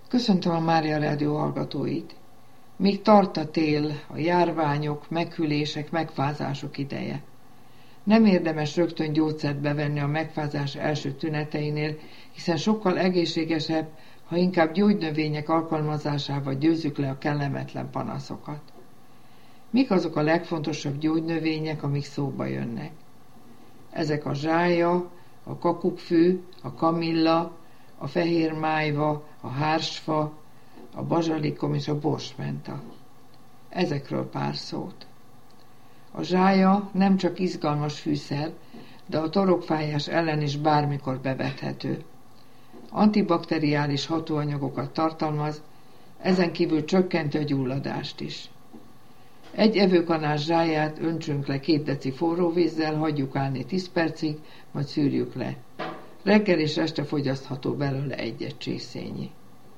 Köszöntöm a Mária Rádió hallgatóit. Míg tart a tél, a járványok, meghűlések, megfázások ideje. Nem érdemes rögtön gyógyszert bevenni a megfázás első tüneteinél, hiszen sokkal egészségesebb, ha inkább gyógynövények alkalmazásával győzzük le a kellemetlen panaszokat. Mik azok a legfontosabb gyógynövények, amik szóba jönnek? Ezek a zsája, a kakukkfű, a kamilla, a fehérmájva, a hársfa, a bazsalikom és a borsmenta. Ezekről pár szót. A zsája nem csak izgalmas fűszer, de a torokfájás ellen is bármikor bevethető. Antibakteriális hatóanyagokat tartalmaz, ezen kívül csökkenti a gyulladást is. Egy evőkanál zsáját öntsünk le 2 deci forró vízzel, hagyjuk állni 10 percig, majd szűrjük le. Reggel és este fogyasztható belőle 1 csészényi.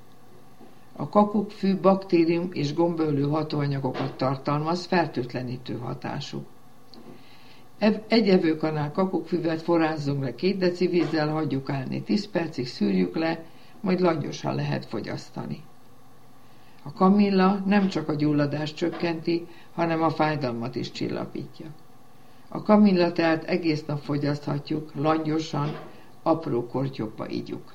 A kakukkfű baktérium és gombölő hatóanyagokat tartalmaz, fertőtlenítő hatású. Egy evőkanál kakukkfüvet forrázzunk le 2 deci vízzel, hagyjuk állni 10 percig, szűrjük le, majd langyosan lehet fogyasztani. A kamilla nem csak a gyulladást csökkenti, hanem a fájdalmat is csillapítja. A kamilla teát egész nap fogyaszthatjuk, langyosan, apró kortyokba igyuk.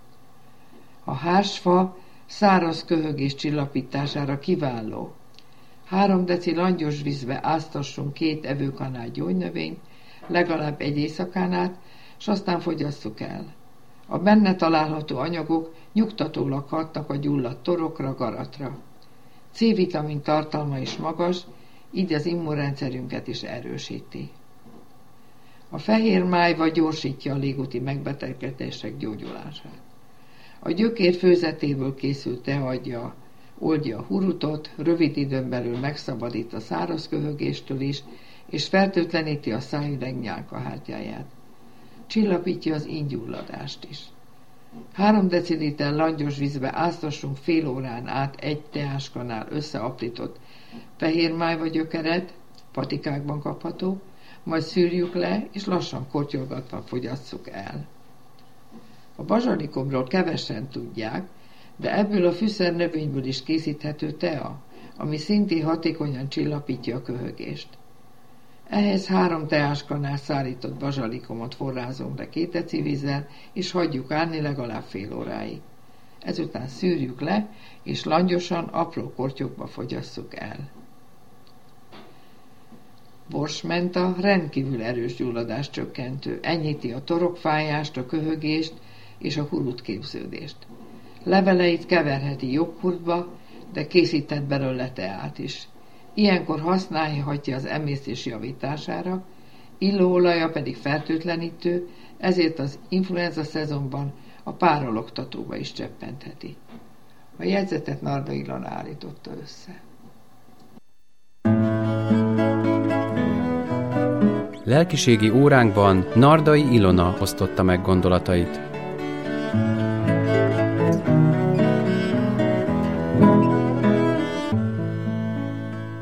A hársfa száraz köhögés csillapítására kiváló. 3 deci langyos vízbe áztassunk 2 evőkanál gyógynövényt, legalább 1 éjszakán át, s aztán fogyasszuk el. A benne található anyagok nyugtatólag hatnak a gyulladt torokra, garatra. C-vitamin tartalma is magas, így az immunrendszerünket is erősíti. A fehérmájva gyorsítja a légúti megbetegedések gyógyulását. A gyökér főzetéből készült tea oldja a hurutot, rövid időn belül megszabadít a száraz köhögéstől is, és fertőtleníti a szájüreg nyálkahártyáját. Csillapítja az íngyulladást is. 3 deciliter langyos vízbe áztassunk fél órán át 1 teáskanál összeaprított fehérmájva gyökeret, patikákban kapható, majd szűrjük le, és lassan kortyolgatva fogyasszuk el. A bazsalikomról kevesen tudják, de ebből a fűszernövényből is készíthető tea, ami szintén hatékonyan csillapítja a köhögést. Ehhez 3 teáskanál szárított bazsalikomot forrázunk le 2 deci vízzel, és hagyjuk állni legalább fél óráig. Ezután szűrjük le, és langyosan, apró kortyokba fogyasszuk el. Borsmenta rendkívül erős gyulladás csökkentő, enyhíti a torokfájást, a köhögést és a hurutképződést. Leveleit keverheti joghurtba, de készített belőle teát is. Ilyenkor használhatja az emésztés javítására, illóolaja pedig fertőtlenítő, ezért az influenza szezonban a párologtatóba is cseppentheti. A jegyzetet Narda Ilona állította össze. Lelkiségi óránkban Nardai Ilona osztotta meg gondolatait.